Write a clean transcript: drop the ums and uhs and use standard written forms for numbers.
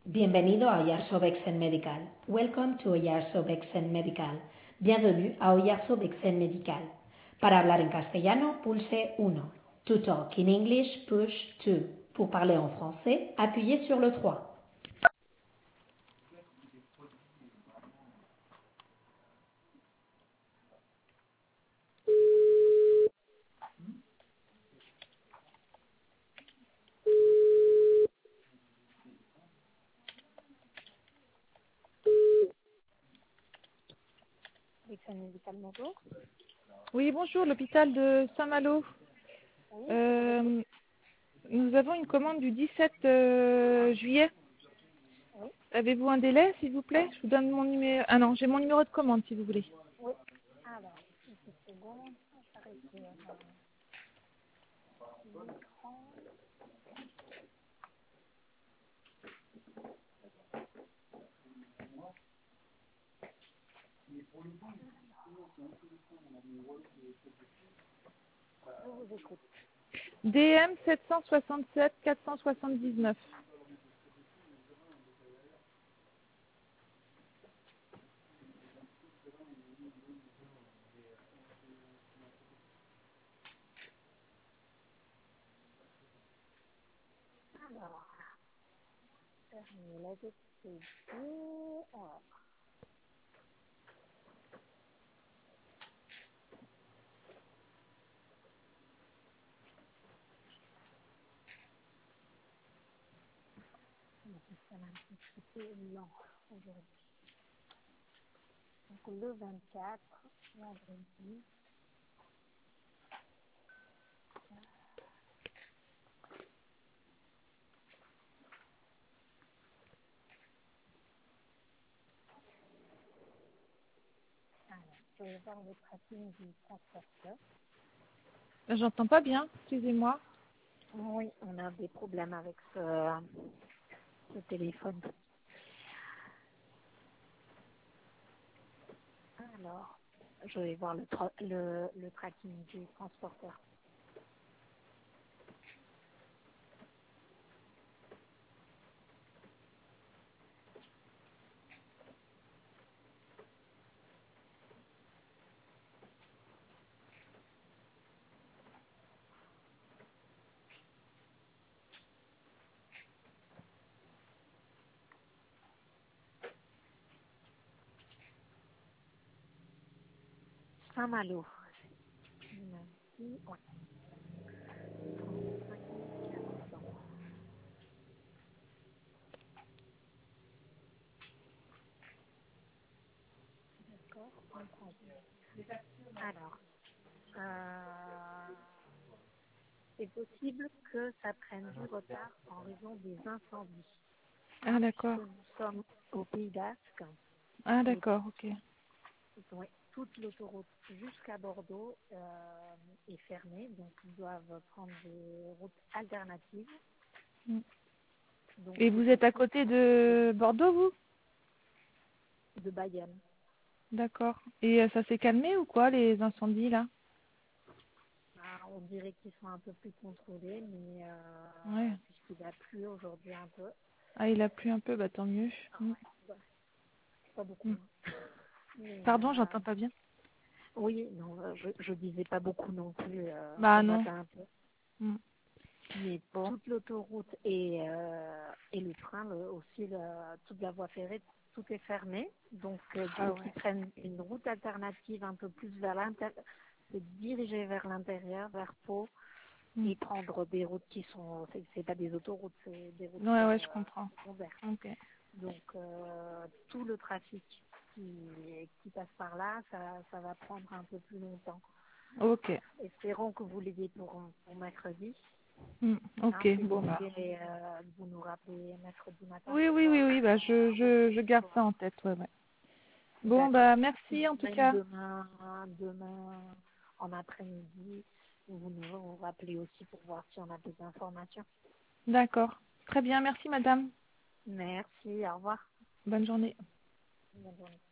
Bienvenido a Oyarzo-Vexen Medical. Welcome to Oyarzo-Vexen Medical. Bienvenue à Oyarzo-Vexen Medical. Para hablar en castellano, pulse 1. To talk in English, push 2. Pour parler en français, appuyez sur le 3. Vexen Medical, bonjour. Oui, bonjour, l'hôpital de Saint-Malo. Oui, je vous écoute. Euh, Nous avons une commande du 17 juillet. Oui, Avez-vous un délai, s'il vous plaît? Je vous donne mon numéro. Ah non, j'ai mon numéro de commande, si vous voulez. oui. Alors, une petite seconde. J'arrive sur l'écran. Je vous écoute. DM 767 479. Alors, la expédier. Le système un petit peu lent aujourd'hui. Donc le 24, vendredi. Alors, je vais voir le tracking du transporteur. J'entends pas bien, excusez-moi. Oui, on a des problèmes avec ce téléphone. Alors, je vais voir le tracking du transporteur. Saint-Malo. Merci. Ouais. 35 400. D'accord, entendu. Alors, c'est possible que ça prenne du retard en raison des incendies, Ah puisque d'accord. nous sommes au Pays Basque Ah et d'accord, ok. ouais, toute l'autoroute jusqu'à Bordeaux est fermée, donc ils doivent prendre des routes alternatives. Mm. Donc Et c'est vous êtes à possible côté de Bordeaux, vous? de Bayonne. D'accord. Et ça s'est calmé ou quoi, les incendies, là? Ah, on dirait qu'ils sont un peu plus contrôlés, mais Ouais. puisqu'il a plu aujourd'hui un peu. Ah, il a plu un peu, bah tant mieux. Ah Mm. ouais, bah, pas Mm. beaucoup. Hein. Mais Pardon, j'entends pas bien. oui, non, je disais pas beaucoup non plus ce Bah non. matin un peu. Mm. Mais Bon. toute l'autoroute et le train aussi, toute la voie ferrée, tout est fermé. Donc il Ah faut qu'ils ouais. prennent une route alternative un peu plus vers l'intérieur, se diriger vers l'intérieur, vers Pau, Mm. et prendre des routes qui sont, c'est pas des autoroutes, c'est des routes Ouais, ouais, je comprends. secondaires. Ok. Donc tout le trafic qui passe par là, ça va prendre un peu plus longtemps. Ok. Espérons que vous l'ayez pour mercredi. Mm. Hein, Ok, si vous bon bah. pouvez vous nous rappeler mercredi matin Oui, pour oui, oui, oui, bah je garde voir. ça en tête, ouais, ouais. Bon D'accord. bah merci en tout Même cas. demain en après-midi, vous nous rappelez aussi pour voir si on a des informations. D'accord. Très bien, merci madame. Merci, au revoir. Bonne journée. Bonne journée.